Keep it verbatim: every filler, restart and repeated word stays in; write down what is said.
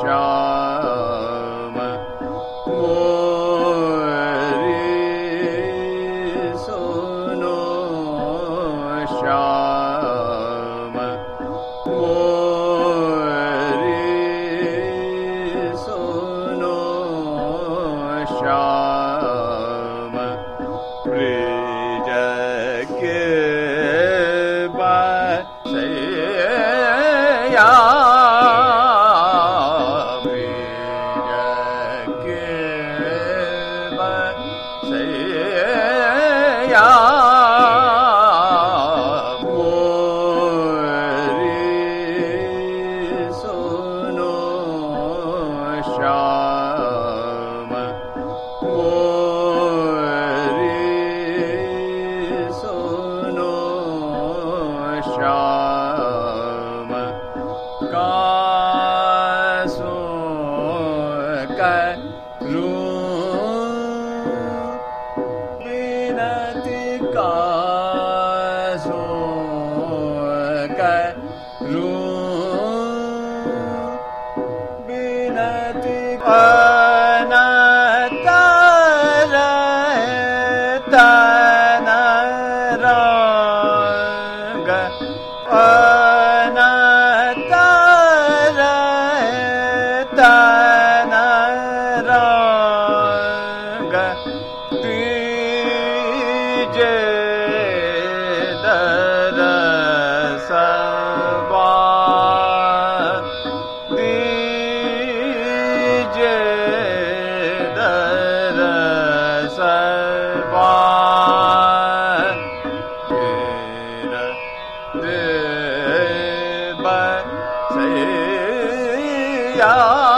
श्याम मोरी सुनो श्याम मोरी सुनो श्याम ब्रिज के बसैया ब्रिज के बसैया मोरी सुनो श्याम मोरी सुनो श्याम कासो करूं विनती कासो करूं विनती अनंत तन रंग अनंत तन रंग तीजे दरसवा तीजे दरसवा बसैया